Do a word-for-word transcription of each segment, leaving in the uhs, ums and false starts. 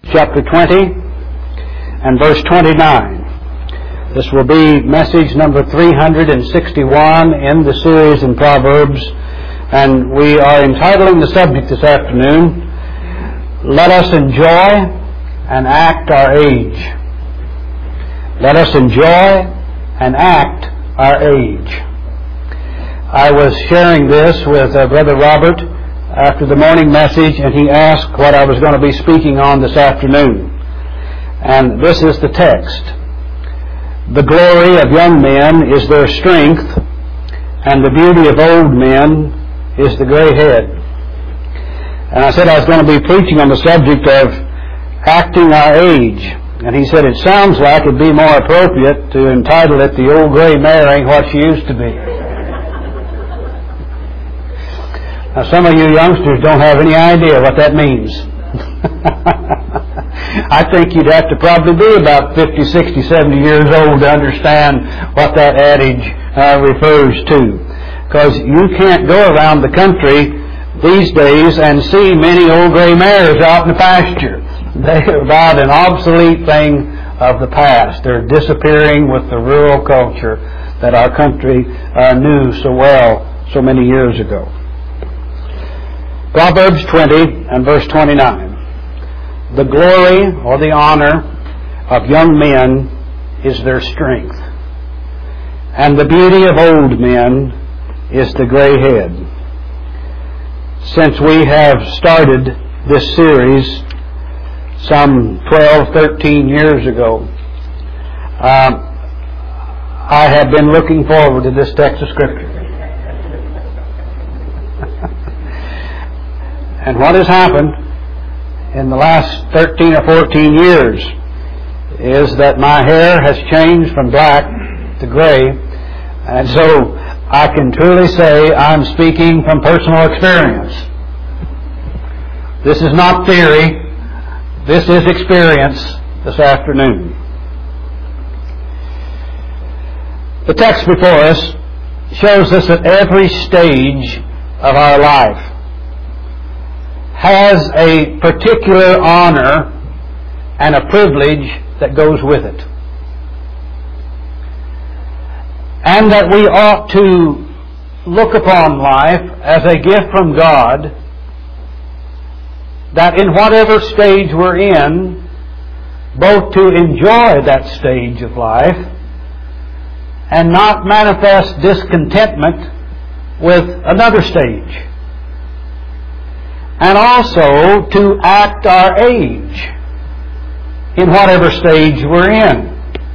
chapter twenty and verse twenty-nine. This will be message number three hundred sixty-one in the series in Proverbs, and we are entitling the subject this afternoon, Let Us Enjoy and Act Our Age. Let us enjoy and act our age. I was sharing this with uh, Brother Robert after the morning message, and he asked what I was going to be speaking on this afternoon. And this is the text. The glory of young men is their strength, and the beauty of old men is the gray head. And I said I was going to be preaching on the subject of acting our age. And he said it sounds like it'd be more appropriate to entitle it The Old Gray Mare Ain't What She Used to Be. Now some of you youngsters don't have any idea what that means. I think you'd have to probably be about fifty, sixty, seventy years old to understand what that adage uh, refers to. Because you can't go around the country these days and see many old gray mares out in the pasture. They're about an obsolete thing of the past. They're disappearing with the rural culture that our country uh, knew so well so many years ago. Proverbs twenty and verse twenty-nine. The glory or the honor of young men is their strength, and the beauty of old men is the gray head. Since we have started this series some twelve, thirteen years ago, um, I have been looking forward to this text of Scripture. And what has happened in the last thirteen or fourteen years is that my hair has changed from black to gray, and so I can truly say I'm speaking from personal experience. This is not theory. This is experience this afternoon. The text before us shows us that every stage of our life has a particular honor and a privilege that goes with it. And that we ought to look upon life as a gift from God, that in whatever stage we're in, both to enjoy that stage of life and not manifest discontentment with another stage. And also to act our age in whatever stage we're in.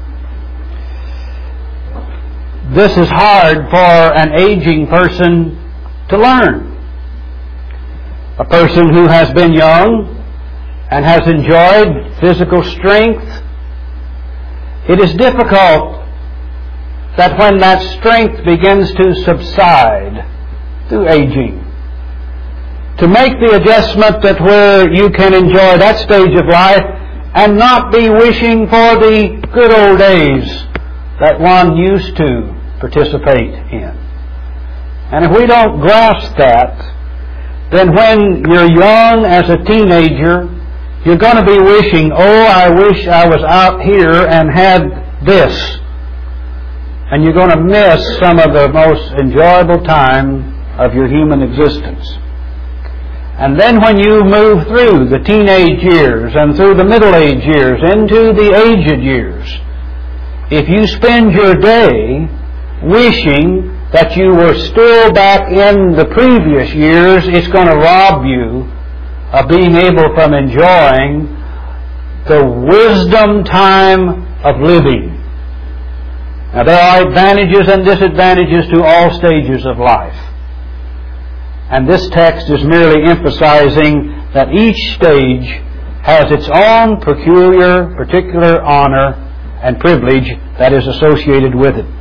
This is hard for an aging person to learn. A person who has been young and has enjoyed physical strength, it is difficult that when that strength begins to subside through aging, to make the adjustment that where you can enjoy that stage of life and not be wishing for the good old days that one used to participate in. And if we don't grasp that, then when you're young as a teenager, you're going to be wishing, oh, I wish I was out here and had this. And you're going to miss some of the most enjoyable time of your human existence. And then when you move through the teenage years and through the middle-age years into the aged years, if you spend your day wishing that you were still back in the previous years, it's going to rob you of being able from enjoying the wisdom time of living. Now, there are advantages and disadvantages to all stages of life. And this text is merely emphasizing that each stage has its own peculiar, particular honor and privilege that is associated with it.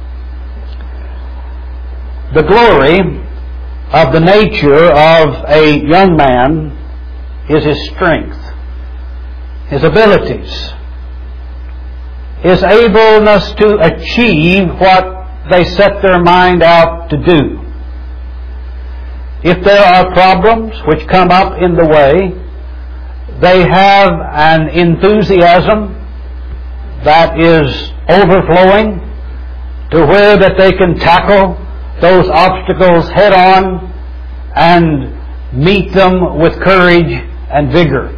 The glory of the nature of a young man is his strength, his abilities, his ableness to achieve what they set their mind out to do. If there are problems which come up in the way, They have an enthusiasm that is overflowing to where that they can tackle those obstacles head on and meet them with courage and vigor.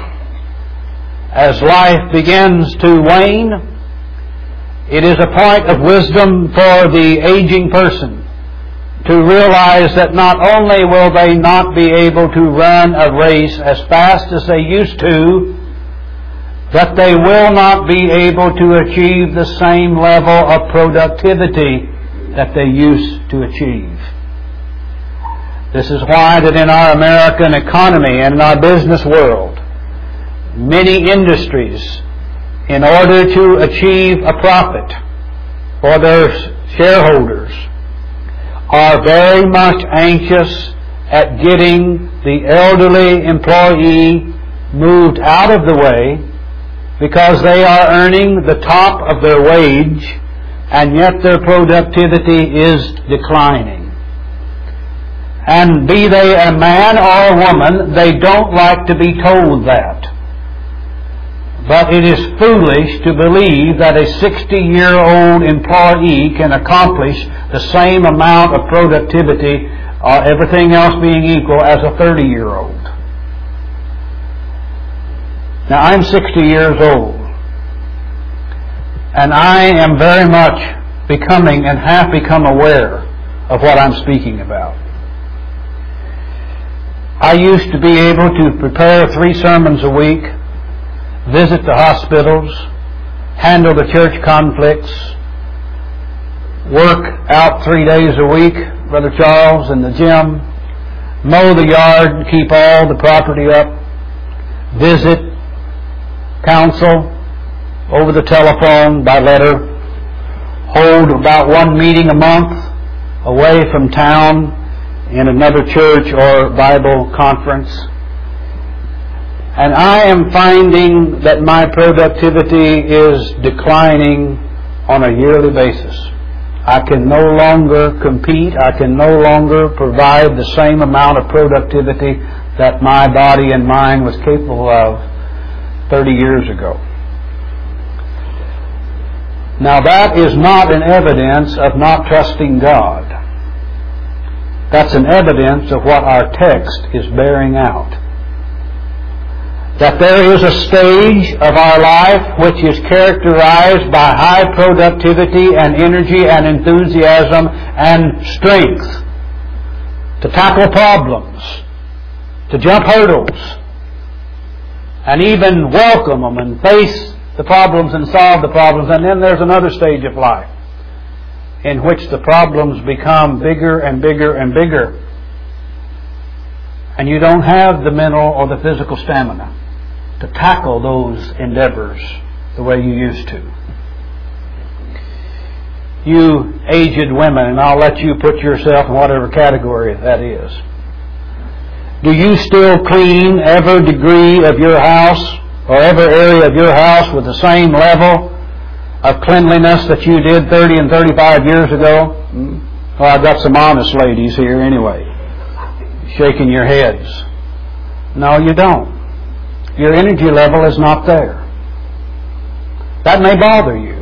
As life begins to wane, it is a point of wisdom for the aging person to realize that not only will they not be able to run a race as fast as they used to, but they will not be able to achieve the same level of productivity that they used to achieve. This is why that in our American economy and in our business world, many industries, in order to achieve a profit for their shareholders, are very much anxious at getting the elderly employee moved out of the way, because they are earning the top of their wage and yet their productivity is declining. And be they a man or a woman, they don't like to be told that. But it is foolish to believe that a sixty-year-old employee can accomplish the same amount of productivity, uh, everything else being equal, as a thirty-year-old. Now, I'm sixty years old, and I am very much becoming and have become aware of what I'm speaking about. I used to be able to prepare three sermons a week, visit the hospitals, handle the church conflicts, work out three days a week, Brother Charles, in the gym, mow the yard, keep all the property up, visit, counsel over the telephone, by letter, hold about one meeting a month away from town in another church or Bible conference. And I am finding that my productivity is declining on a yearly basis. I can no longer compete. I can no longer provide the same amount of productivity that my body and mind was capable of thirty years ago. Now, that is not an evidence of not trusting God. That's an evidence of what our text is bearing out. That there is a stage of our life which is characterized by high productivity and energy and enthusiasm and strength to tackle problems, to jump hurdles, and even welcome them and face the problems and solve the problems. And then there's another stage of life in which the problems become bigger and bigger and bigger, and you don't have the mental or the physical stamina to tackle those endeavors the way you used to. You aged women, and I'll let you put yourself in whatever category that is. Do you still clean every degree of your house or every area of your house with the same level of cleanliness that you did thirty and thirty-five years ago? Well, I've got some honest ladies here anyway, shaking your heads. No, you don't. Your energy level is not there. That may bother you.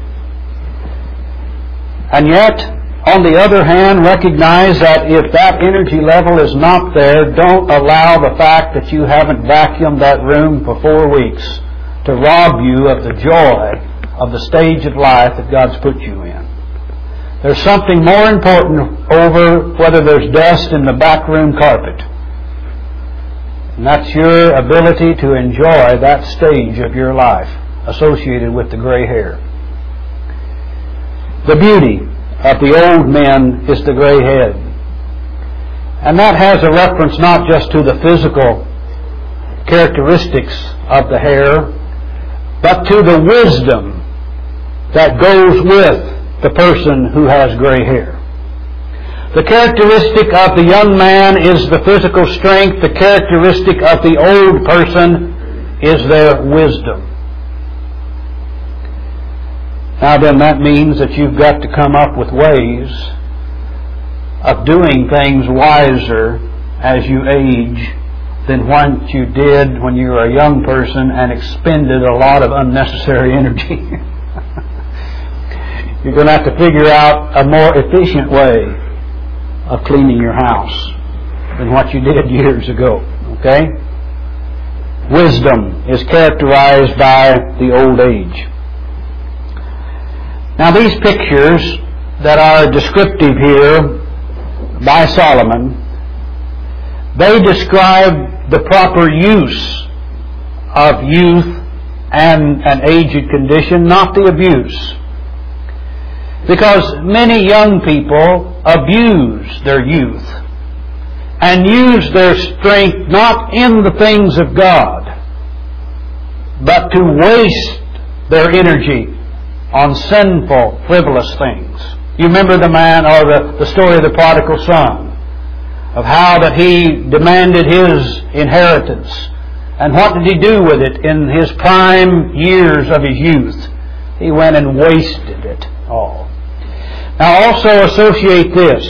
And yet, on the other hand, recognize that if that energy level is not there, don't allow the fact that you haven't vacuumed that room for four weeks to rob you of the joy of the stage of life that God's put you in. There's something more important over whether there's dust in the back room carpet. And that's your ability to enjoy that stage of your life associated with the gray hair. The beauty of the old men is the gray head. And that has a reference not just to the physical characteristics of the hair, but to the wisdom that goes with the person who has gray hair. The characteristic of the young man is the physical strength. The characteristic of the old person is their wisdom. Now then, that means that you've got to come up with ways of doing things wiser as you age than what you did when you were a young person and expended a lot of unnecessary energy. You're going to have to figure out a more efficient way of cleaning your house than what you did years ago. Okay? Wisdom is characterized by the old age. Now these pictures that are descriptive here by Solomon, they describe the proper use of youth and an aged condition, not the abuse. Because many young people abuse their youth and use their strength not in the things of God, but to waste their energy on sinful, frivolous things. You remember the man, or the, the story of the prodigal son, of how that he demanded his inheritance. And what did he do with it in his prime years of his youth? He went and wasted it all. Now also associate this.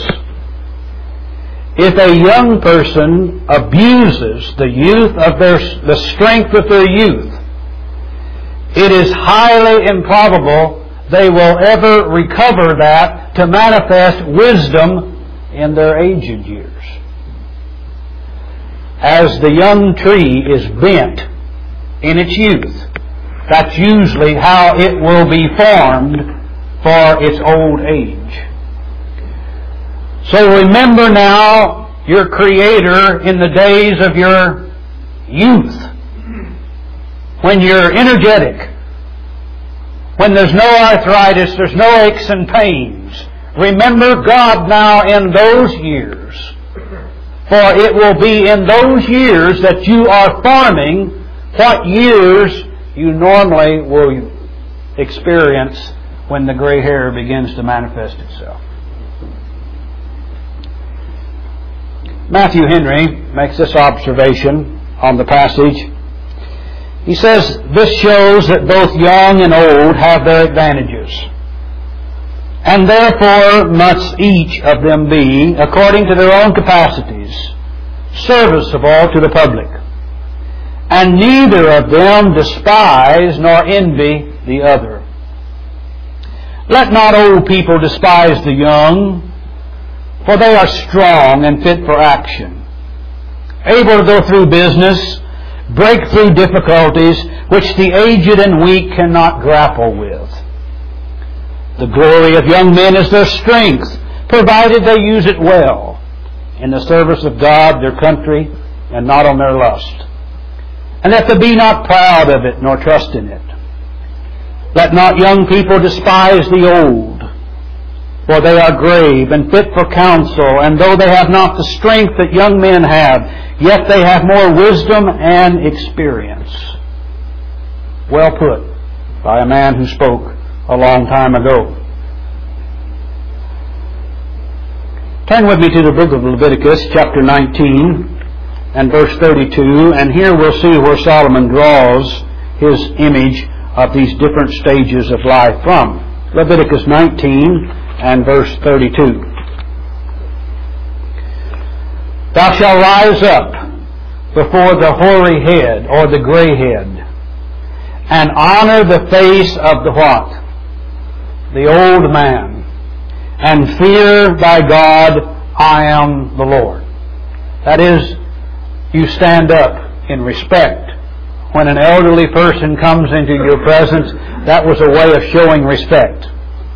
If a young person abuses the youth of their, the strength of their youth, it is highly improbable they will ever recover that to manifest wisdom in their aged years. As the young tree is bent in its youth, that's usually how it will be formed for its old age. So remember now your Creator in the days of your youth, when you're energetic, when there's no arthritis, there's no aches and pains. Remember God now in those years, for it will be in those years that you are forming what years you normally will experience when the gray hair begins to manifest itself. Matthew Henry makes this observation on the passage. He says, this shows that both young and old have their advantages, and therefore must each of them be, according to their own capacities, serviceable to the public, and neither of them despise nor envy the other. Let not old people despise the young, for they are strong and fit for action, able to go through business, break through difficulties which the aged and weak cannot grapple with. The glory of young men is their strength, provided they use it well, in the service of God, their country, and not on their lust. And that they be not proud of it, nor trust in it. Let not young people despise the old, for they are grave and fit for counsel, and though they have not the strength that young men have, yet they have more wisdom and experience. Well put by a man who spoke a long time ago. Turn with me to the book of Leviticus, chapter nineteen, and verse thirty-two, and here we'll see where Solomon draws his image of these different stages of life from. Leviticus nineteen and verse thirty-two. Thou shalt rise up before the hoary head, or the gray head, and honor the face of the what? The old man, and fear thy God, I am the Lord. That is, you stand up in respect. When an elderly person comes into your presence, that was a way of showing respect.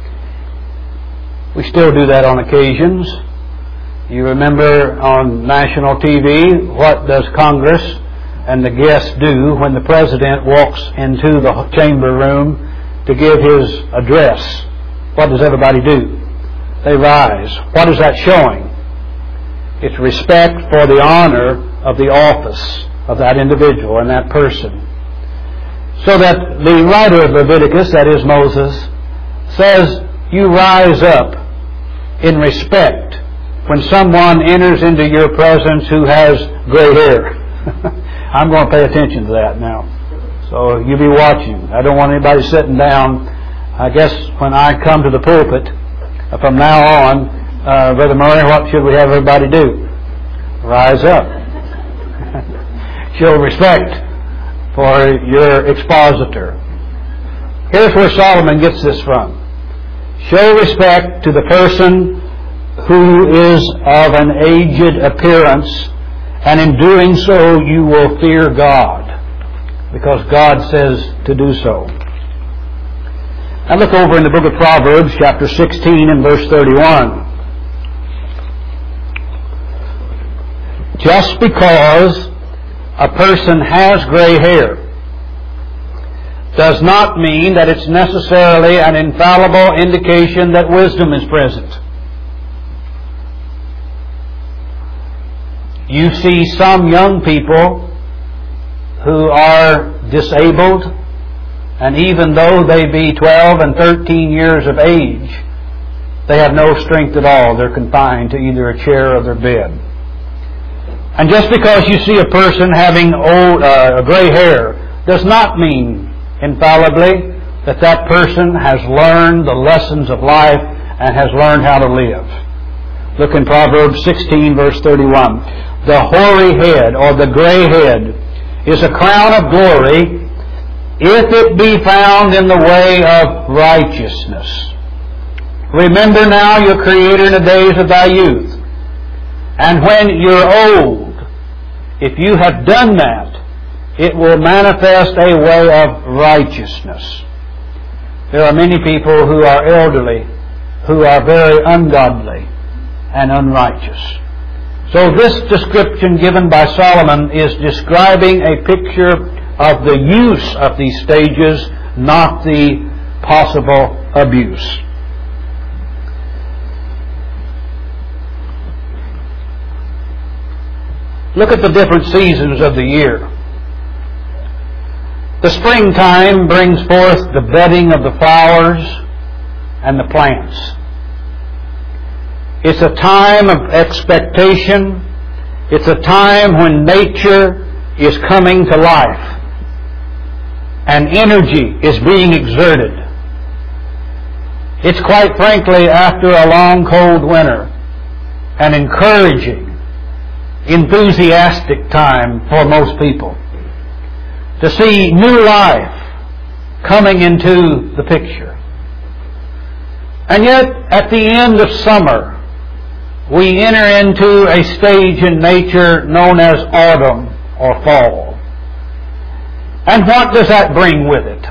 We still do that on occasions. You remember on national T V, what does Congress and the guests do when the President walks into the chamber room to give his address? What does everybody do? They rise. What is that showing? It's respect for the honor of the office of that individual and that person. So that the writer of Leviticus, that is Moses, says you rise up in respect when someone enters into your presence who has gray hair. I'm going to pay attention to that now. So you be watching. I don't want anybody sitting down. I guess when I come to the pulpit, uh, from now on, uh, Brother Murray, what should we have everybody do? Rise up. Show respect for your expositor. Here's where Solomon gets this from. Show respect to the person who is of an aged appearance, and in doing so you will fear God, because God says to do so. Now look over in the book of Proverbs, chapter sixteen and verse thirty-one. Just because a person has gray hair does not mean that it's necessarily an infallible indication that wisdom is present. You see some young people who are disabled, and even though they be twelve and thirteen years of age, they have no strength at all. They're confined to either a chair or their bed. And just because you see a person having old, uh, gray hair does not mean infallibly that that person has learned the lessons of life and has learned how to live. Look in Proverbs sixteen, verse thirty-one. The hoary head, or the gray head, is a crown of glory if it be found in the way of righteousness. Remember now your Creator in the days of thy youth. And when you're old, if you have done that, it will manifest a way of righteousness. There are many people who are elderly who are very ungodly and unrighteous. So this description given by Solomon is describing a picture of the use of these stages, not the possible abuse. Look at the different seasons of the year. The springtime brings forth the budding of the flowers and the plants. It's a time of expectation. It's a time when nature is coming to life and energy is being exerted. It's quite frankly, after a long cold winter, an encouraging, enthusiastic time for most people to see new life coming into the picture. And yet, at the end of summer, we enter into a stage in nature known as autumn or fall. And what does that bring with it?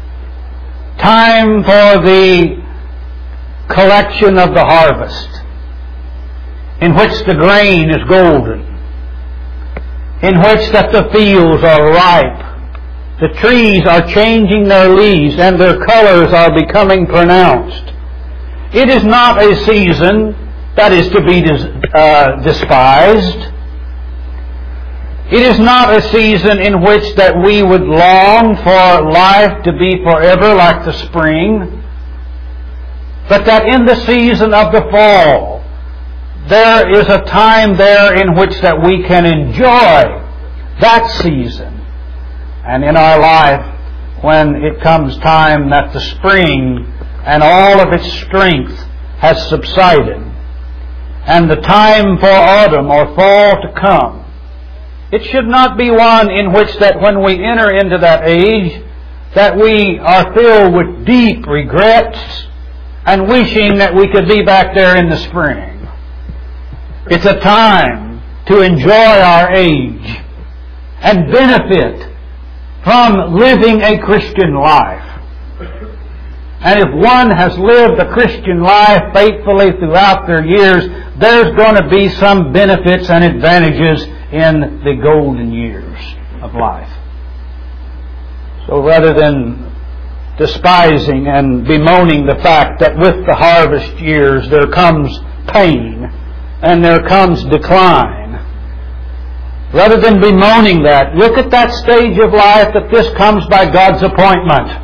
Time for the collection of the harvest, in which the grain is golden, in which that the fields are ripe, the trees are changing their leaves and their colors are becoming pronounced. It is not a season that is to be uh, despised. It is not a season in which that we would long for life to be forever like the spring, but that in the season of the fall, there is a time there in which that we can enjoy that season. And in our life, when it comes time that the spring and all of its strength has subsided, and the time for autumn or fall to come, it should not be one in which that when we enter into that age, that we are filled with deep regrets and wishing that we could be back there in the spring. It's a time to enjoy our age and benefit from living a Christian life. And if one has lived a Christian life faithfully throughout their years, there's going to be some benefits and advantages in the golden years of life. So rather than despising and bemoaning the fact that with the harvest years there comes pain and there comes decline, rather than bemoaning that, look at that stage of life that this comes by God's appointment.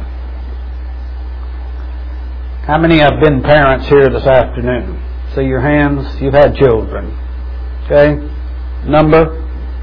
How many have been parents here this afternoon? See your hands. You've had children. Okay? Number?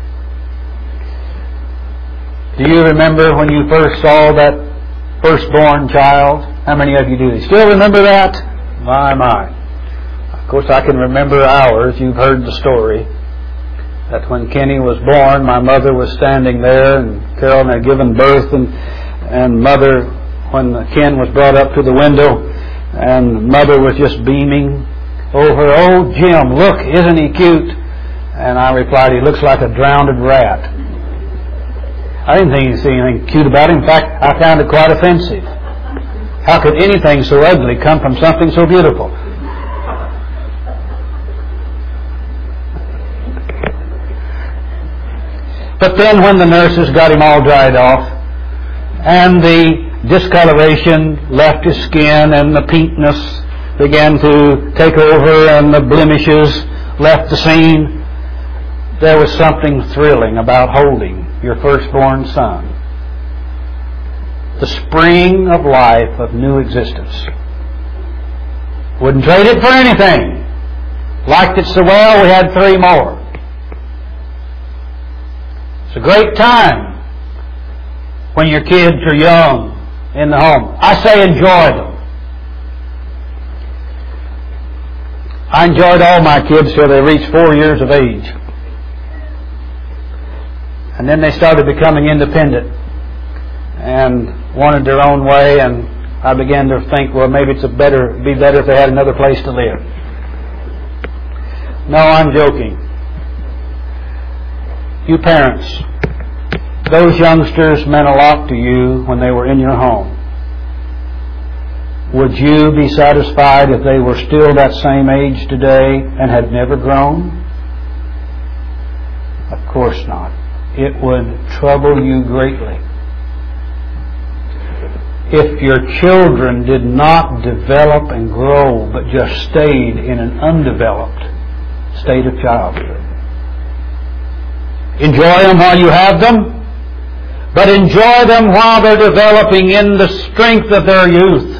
Do you remember when you first saw that firstborn child? How many of you do? Still remember that? My, my. Of course, I can remember ours. You've heard the story. that when Kenny was born, my mother was standing there, and Carolyn had given birth, and and mother, when Ken was brought up to the window, and mother was just beaming over, "Oh, Jim, look, isn't he cute?" And I replied, "He looks like a drowned rat." I didn't think he'd see anything cute about him. In fact, I found it quite offensive. How could anything so ugly come from something so beautiful? But then when the nurses got him all dried off, and the discoloration left his skin, and the pinkness began to take over, and the blemishes left the scene, there was something thrilling about holding your firstborn son. The spring of life of new existence. Wouldn't trade it for anything. Liked it so well, we had three more. It's a great time when your kids are young in the home. I say enjoy them. I enjoyed all my kids till they reached four years of age. And then they started becoming independent and wanted their own way, and I began to think, well, maybe it's a better, be better if they had another place to live. No, I'm joking. You parents, those youngsters meant a lot to you when they were in your home. Would you be satisfied if they were still that same age today and had never grown? Of course not. It would trouble you greatly. If your children did not develop and grow, but just stayed in an undeveloped state of childhood. Enjoy them while you have them, but enjoy them while they're developing in the strength of their youth.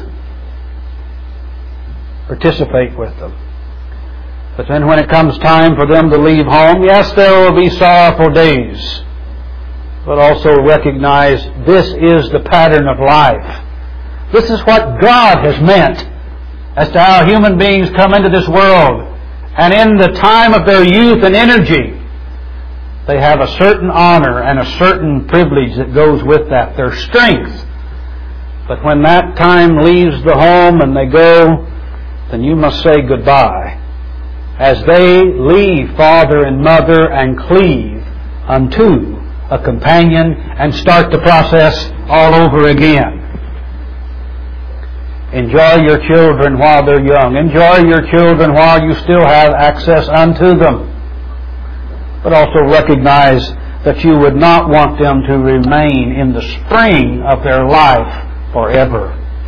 Participate with them. But then when it comes time for them to leave home, yes, there will be sorrowful days. But also recognize this is the pattern of life. This is what God has meant as to how human beings come into this world. And in the time of their youth and energy, they have a certain honor and a certain privilege that goes with that, their strength. But when that time leaves the home and they go, then you must say goodbye as they leave father and mother and cleave unto a companion and start the process all over again. Enjoy your children while they're young. Enjoy your children while you still have access unto them. But also recognize that you would not want them to remain in the spring of their life forever.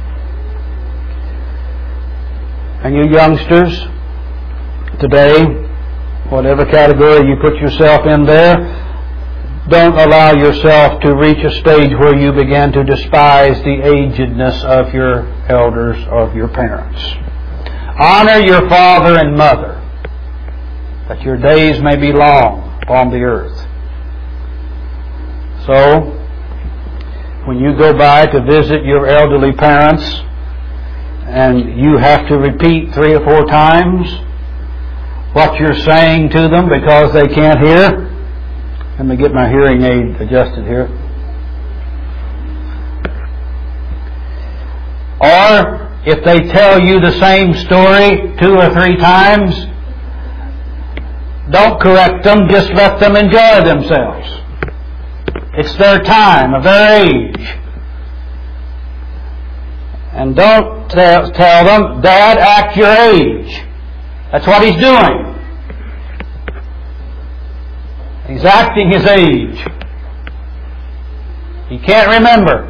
And you youngsters, today, whatever category you put yourself in there, don't allow yourself to reach a stage where you begin to despise the agedness of your elders or of your parents. Honor your father and mother, that your days may be long upon the earth. So, when you go by to visit your elderly parents, and you have to repeat three or four times what you're saying to them because they can't hear. Let me get my hearing aid adjusted here. Or if they tell you the same story two or three times, don't correct them, just let them enjoy themselves. It's their time, of their age. And don't tell, tell them, Dad, act your age. That's what he's doing. He's acting his age. He can't remember.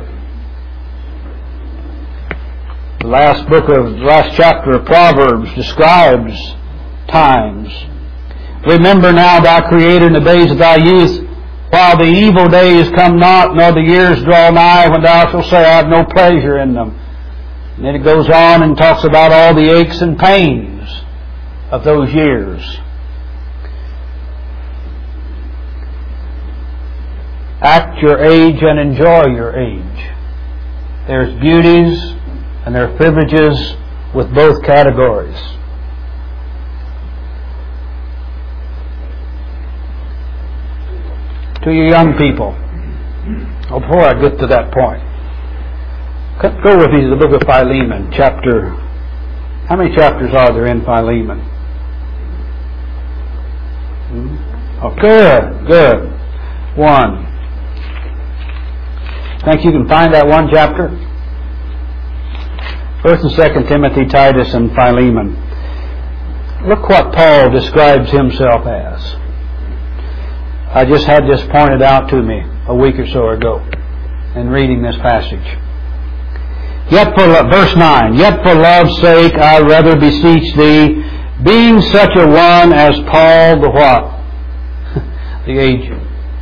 The last book of, the last chapter of Proverbs describes times. Remember now thy Creator in the days of thy youth, while the evil days come not, nor the years draw nigh, when thou shalt say, I have no pleasure in them. And then it goes on and talks about all the aches and pains of those years. Act your age and enjoy your age. There's beauties and there are privileges with both categories. to you young people. Oh, before I get to that point, go with me to the book of Philemon, chapter. How many chapters are there in Philemon? Hmm? Oh, good, good. One. Think you can find that one chapter? First and Second Timothy, Titus, and Philemon. Look what Paul describes himself as. I just had this pointed out to me a week or so ago in reading this passage. Yet for verse nine, yet for love's sake I rather beseech thee, being such a one as Paul the what? The aged.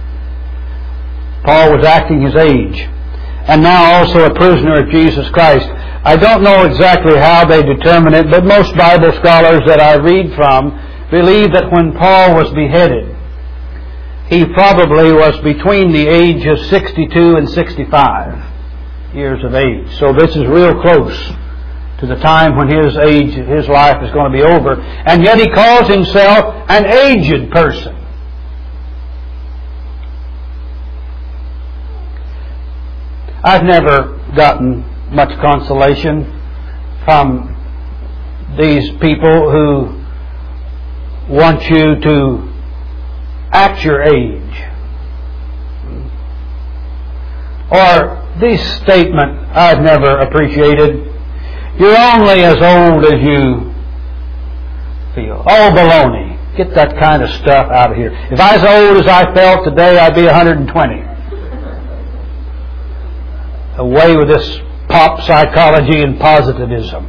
Paul was acting his age, and now also a prisoner of Jesus Christ. I don't know exactly how they determine it, but most Bible scholars that I read from believe that when Paul was beheaded, he probably was between the age of sixty-two and sixty-five years of age. So this is real close to the time when his age, his life is going to be over. And yet he calls himself an aged person. I've never gotten much consolation from these people who want you to act your age. Or this statement I've never appreciated. You're only as old as you feel. Oh, baloney. Get that kind of stuff out of here. If I was as old as I felt today, I'd be one hundred twenty. Away with this pop psychology and positivism.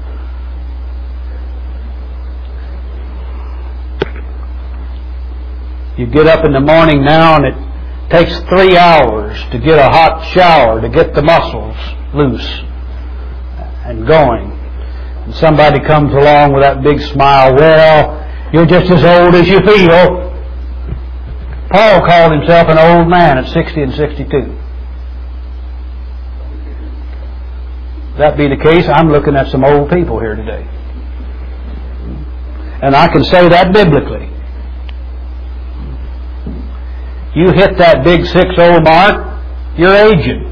You get up in the morning now and it takes three hours to get a hot shower to get the muscles loose and going. And somebody comes along with that big smile. Well, you're just as old as you feel. Paul called himself an old man at sixty and sixty-two. If that be the case, I'm looking at some old people here today. And I can say that biblically. You hit that big six-oh mark, you're aged.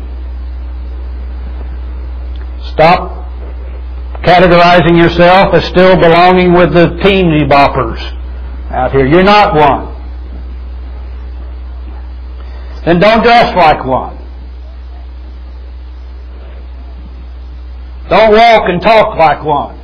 Stop categorizing yourself as still belonging with the teeny boppers out here. You're not one. Then don't dress like one. Don't walk and talk like one.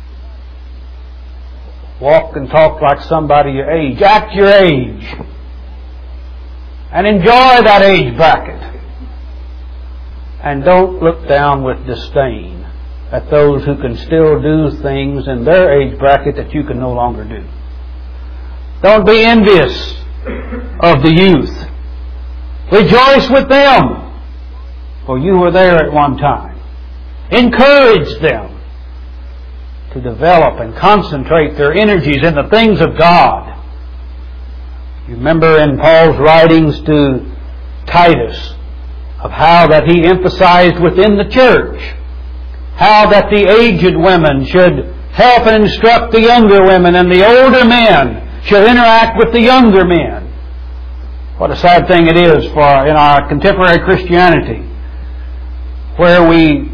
Walk and talk like somebody your age. Act your age. And enjoy that age bracket. And don't look down with disdain at those who can still do things in their age bracket that you can no longer do. Don't be envious of the youth. Rejoice with them, for you were there at one time. Encourage them to develop and concentrate their energies in the things of God. You remember in Paul's writings to Titus of how that he emphasized within the church how that the aged women should help and instruct the younger women, and the older men should interact with the younger men. What a sad thing it is for in our contemporary Christianity, where we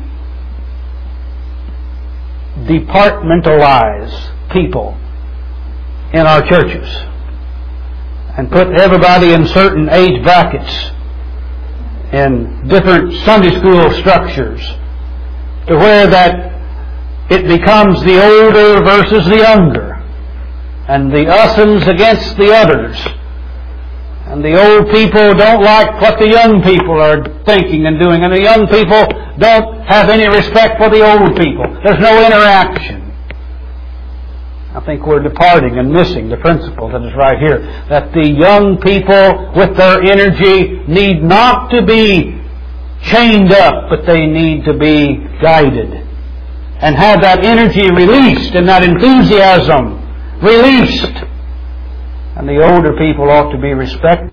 departmentalize people in our churches and put everybody in certain age brackets in different Sunday school structures, to where that it becomes the older versus the younger, and the us'ns against the others. And the old people don't like what the young people are thinking and doing, and the young people don't have any respect for the old people. There's no interaction. I think we're departing and missing the principle that is right here, that the young people with their energy need not to be chained up, but they need to be guided and have that energy released and that enthusiasm released. And the older people ought to be respected,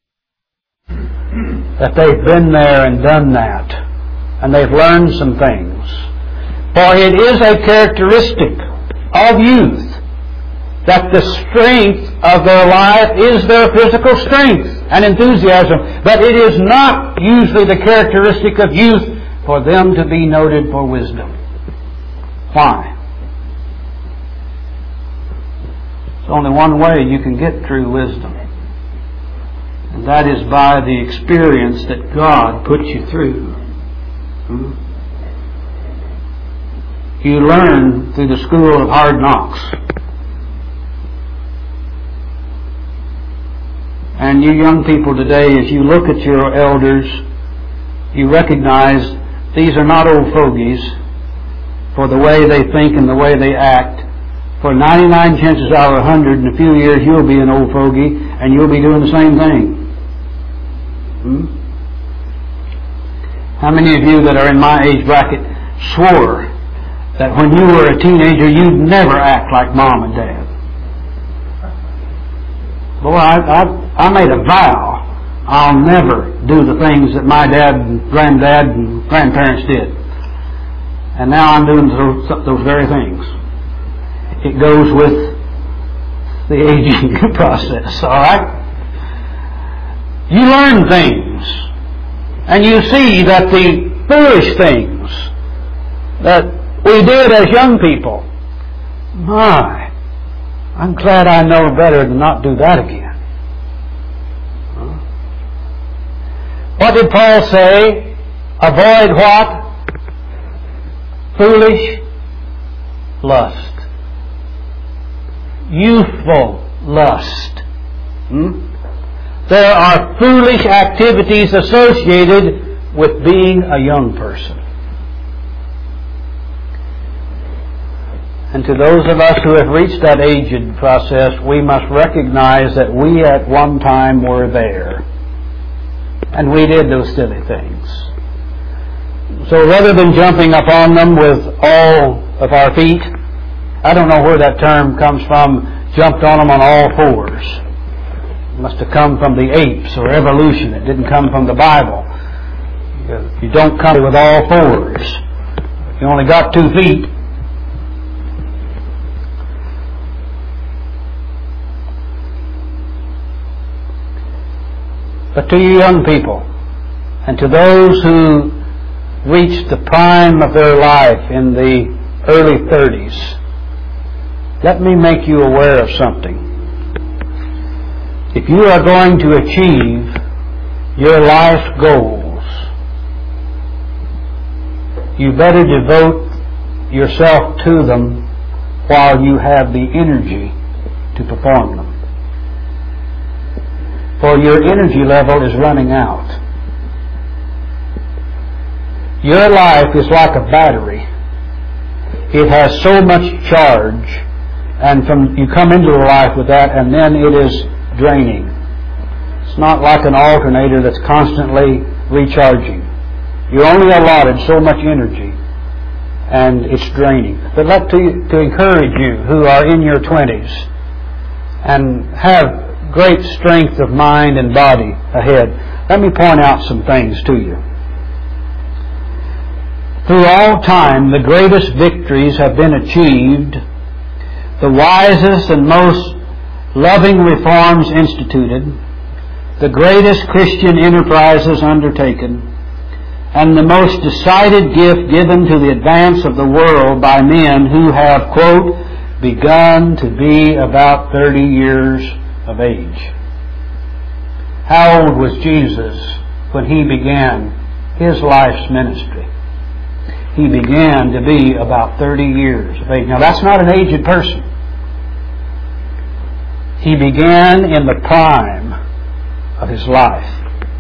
that they've been there and done that, and they've learned some things. For it is a characteristic of youth that the strength of their life is their physical strength and enthusiasm, but it is not usually the characteristic of youth for them to be noted for wisdom. Why? There's only one way you can get true wisdom, and that is by the experience that God puts you through. Hmm? You learn through the school of hard knocks. And you young people today, as you look at your elders, you recognize these are not old fogies for the way they think and the way they act. For ninety-nine chances out of a hundred, in a few years you'll be an old fogey and you'll be doing the same thing. Hmm? How many of you that are in my age bracket swore that when you were a teenager you'd never act like Mom and Dad? Boy, I, I, I made a vow I'll never do the things that my dad and granddad and grandparents did. And now I'm doing those, those very things. It goes with the aging process, all right? You learn things, and you see that the foolish things that we did as young people, my, I'm glad I know better than not do that again. What did Paul say? Avoid what? Foolish lust. Youthful lust. Hmm? There are foolish activities associated with being a young person. And to those of us who have reached that aged process, we must recognize that we at one time were there. And we did those silly things. So rather than jumping upon them with all of our feet, I don't know where that term comes from, jumped on them on all fours. It must have come from the apes or evolution. It didn't come from the Bible. You don't come with all fours. You only got two feet. But to you young people, and to those who reach the prime of their life in the early thirties, let me make you aware of something. If you are going to achieve your life goals, you better devote yourself to them while you have the energy to perform them. For your energy level is running out. Your life is like a battery. It has so much charge, and from you come into life with that, and then it is draining. It's not like an alternator that's constantly recharging. You're only allotted so much energy, and it's draining. But let to, to encourage you who are in your twenties and have great strength of mind and body ahead, let me point out some things to you. Through all time, the greatest victories have been achieved, the wisest and most loving reforms instituted, the greatest Christian enterprises undertaken, and the most decided gift given to the advance of the world by men who have, quote, begun to be about thirty years of age. How old was Jesus when he began his life's ministry? He began to be about thirty years of age. Now that's not an aged person. He began in the prime of his life.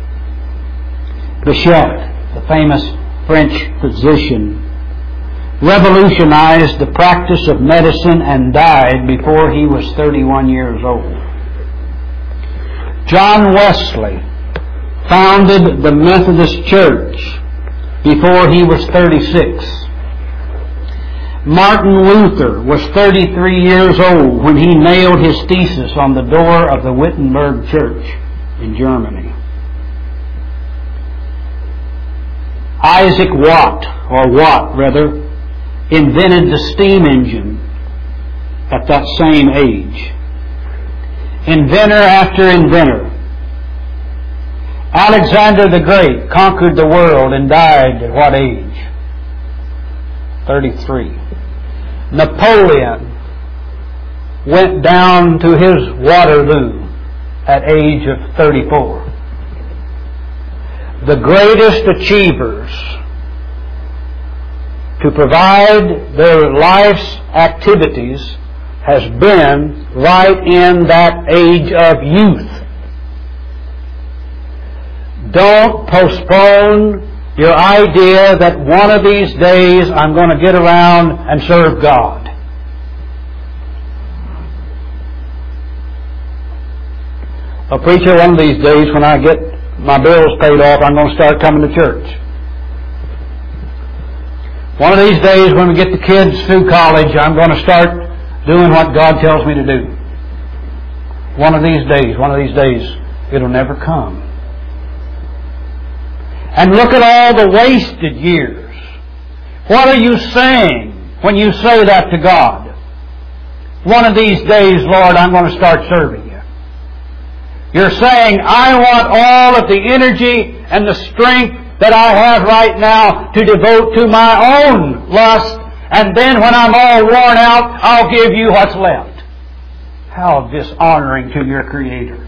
Bichet, the famous French physician, revolutionized the practice of medicine and died before he was thirty-one years old. John Wesley founded the Methodist Church before he was thirty-six. Martin Luther was thirty-three years old when he nailed his thesis on the door of the Wittenberg Church in Germany. Isaac Watt, or Watt rather, invented the steam engine at that same age. Inventor after inventor. Alexander the Great conquered the world and died at what age? thirty-three. Napoleon went down to his Waterloo at age of thirty-four. The greatest achievers to provide their life's activities has been right in that age of youth. Don't postpone your idea that one of these days I'm going to get around and serve God. A preacher, one of these days when I get my bills paid off, I'm going to start coming to church. One of these days when we get the kids through college, I'm going to start doing what God tells me to do. One of these days, one of these days, it'll never come. And look at all the wasted years. What are you saying when you say that to God? One of these days, Lord, I'm going to start serving you. You're saying, I want all of the energy and the strength that I have right now to devote to my own lust, and then when I'm all worn out, I'll give you what's left. How dishonoring to your Creator.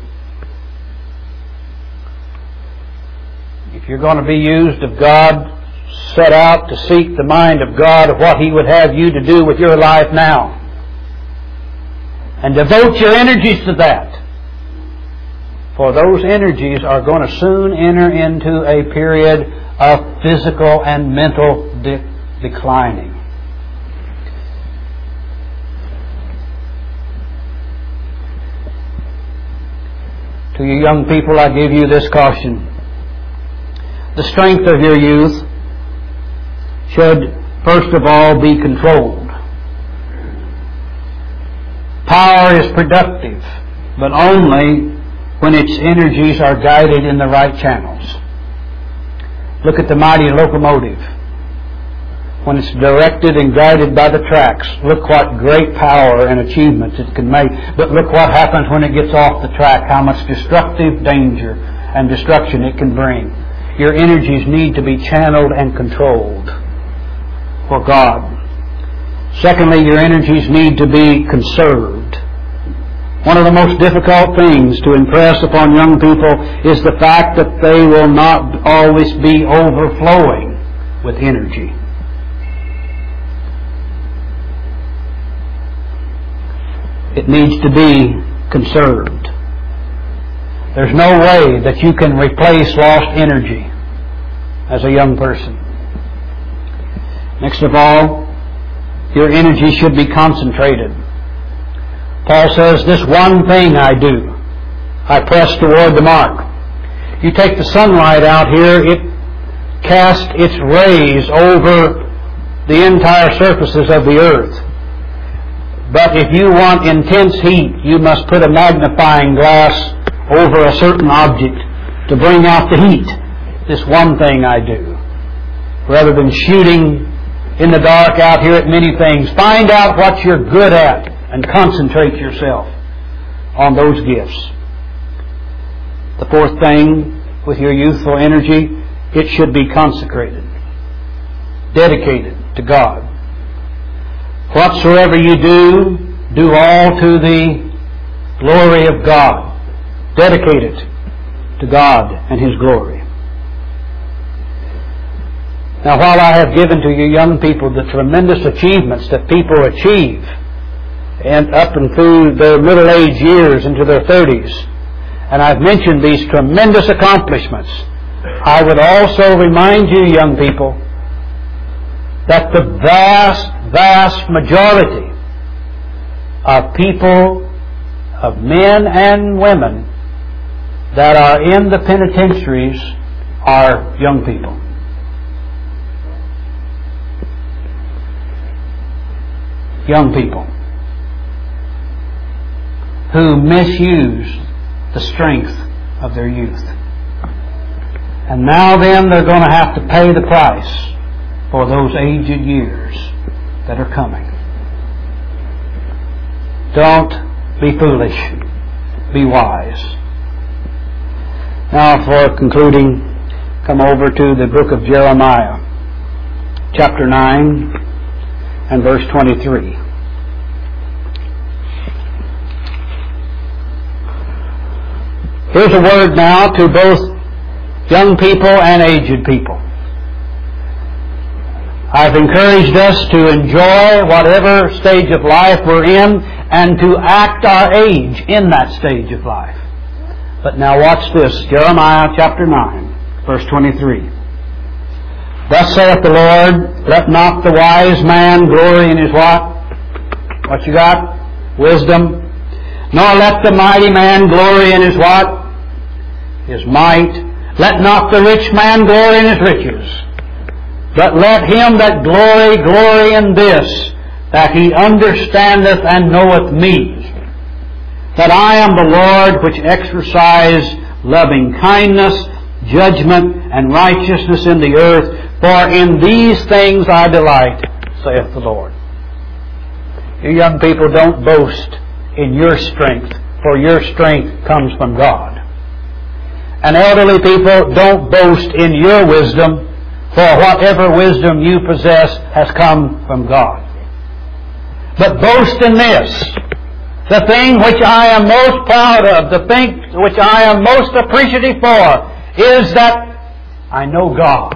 If you're going to be used of God, set out to seek the mind of God of what He would have you to do with your life now. And devote your energies to that. For those energies are going to soon enter into a period of physical and mental de- declining. To you young people, I give you this caution. The strength of your youth should, first of all, be controlled. Power is productive, but only when its energies are guided in the right channels. Look at the mighty locomotive. When it's directed and guided by the tracks, look what great power and achievements it can make. But look what happens when it gets off the track, how much destructive danger and destruction it can bring. Your energies need to be channeled and controlled for God. Secondly, your energies need to be conserved. One of the most difficult things to impress upon young people is the fact that they will not always be overflowing with energy. It needs to be conserved. There's no way that you can replace lost energy as a young person. Next of all, your energy should be concentrated. Paul says, this one thing I do, I press toward the mark. You take the sunlight out here, it casts its rays over the entire surfaces of the earth. But if you want intense heat, you must put a magnifying glass over a certain object to bring out the heat. This one thing I do. Rather than shooting in the dark out here at many things, find out what you're good at and concentrate yourself on those gifts. The fourth thing with your youthful energy, it should be consecrated, dedicated to God. Whatsoever you do, do all to the glory of God. Dedicate it to God and His glory. Now, while I have given to you young people the tremendous achievements that people achieve and up and through their middle-aged years into their thirties, and I've mentioned these tremendous accomplishments, I would also remind you, young people, that the vast, vast majority of people, of men and women that are in the penitentiaries are young people. Young people who misuse the strength of their youth. And now then they're going to have to pay the price for those aged years that are coming. Don't be foolish. Be wise. Now for concluding, come over to the book of Jeremiah, chapter nine and verse twenty-three. Here's a word now to both young people and aged people. I've encouraged us to enjoy whatever stage of life we're in and to act our age in that stage of life. But now watch this, Jeremiah chapter nine, verse twenty-three. Thus saith the Lord, let not the wise man glory in his what? What you got? Wisdom. Nor let the mighty man glory in his what? His might. Let not the rich man glory in his riches. But let him that glory, glory in this, that he understandeth and knoweth me, that I am the Lord which exercise loving kindness, judgment, and righteousness in the earth, for in these things I delight, saith the Lord. You young people, don't boast in your strength, for your strength comes from God. And elderly people, don't boast in your wisdom, for whatever wisdom you possess has come from God. But boast in this, the thing which I am most proud of, the thing which I am most appreciative for, is that I know God.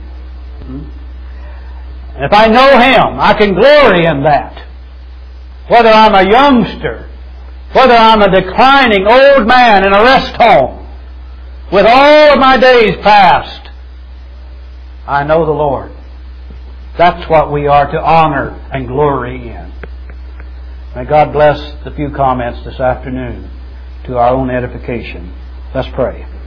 If I know Him, I can glory in that. Whether I'm a youngster, whether I'm a declining old man in a rest home, with all of my days past, I know the Lord. That's what we are to honor and glory in. May God bless the few comments this afternoon to our own edification. Let's pray.